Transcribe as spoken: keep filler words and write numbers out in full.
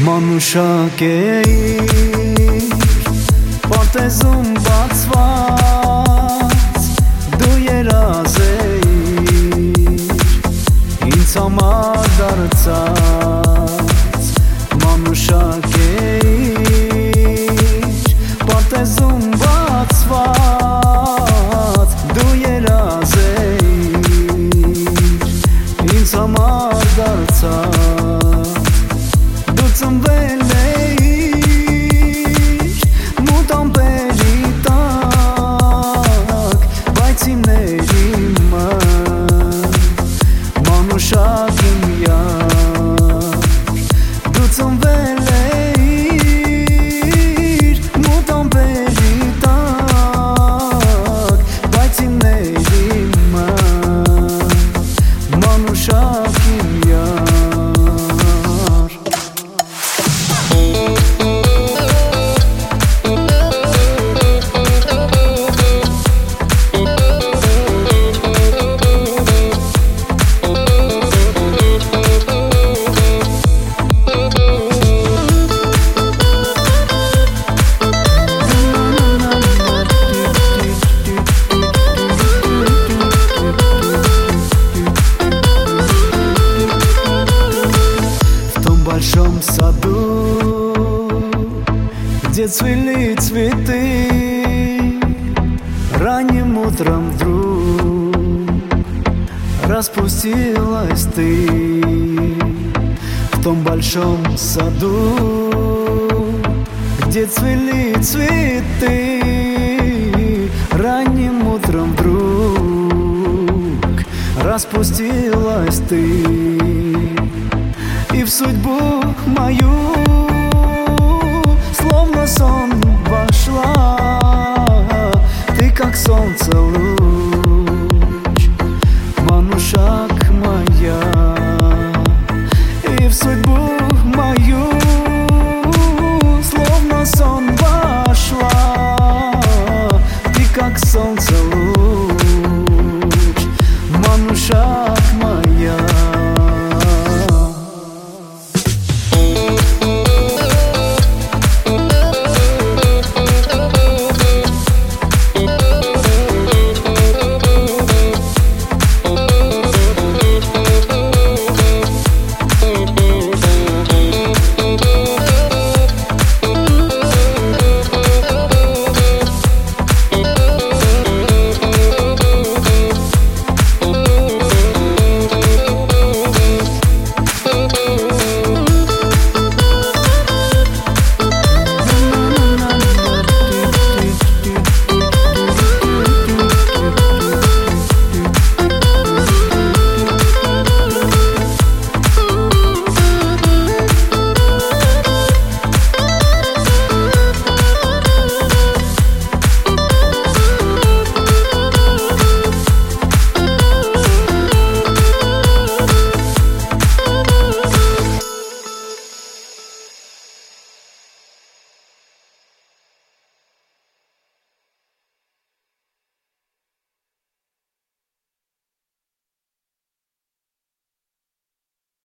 Մանուշակ էիր, պարտեզում բացված, դու երազ էիր, ինձ համար դարձած։ Մանուշակ էիր, պարտեզում բացված, դու երազ էիր, ինձ համար դարձած։ Ծնվել էիր մութ ամպերի տակ, բայց հիմների մանուշակ իմ յար։ Դու ծնվել էիր մութ ամպերի տակ, բայց հիմների մանուշակ իմ յար։ В большом саду, где цвели цветы, ранним утром вдруг распустилась ты. В том большом саду, где цвели цветы, ранним утром вдруг распустилась ты. И в судьбу мою словно сон вошла, ты как солнце луч.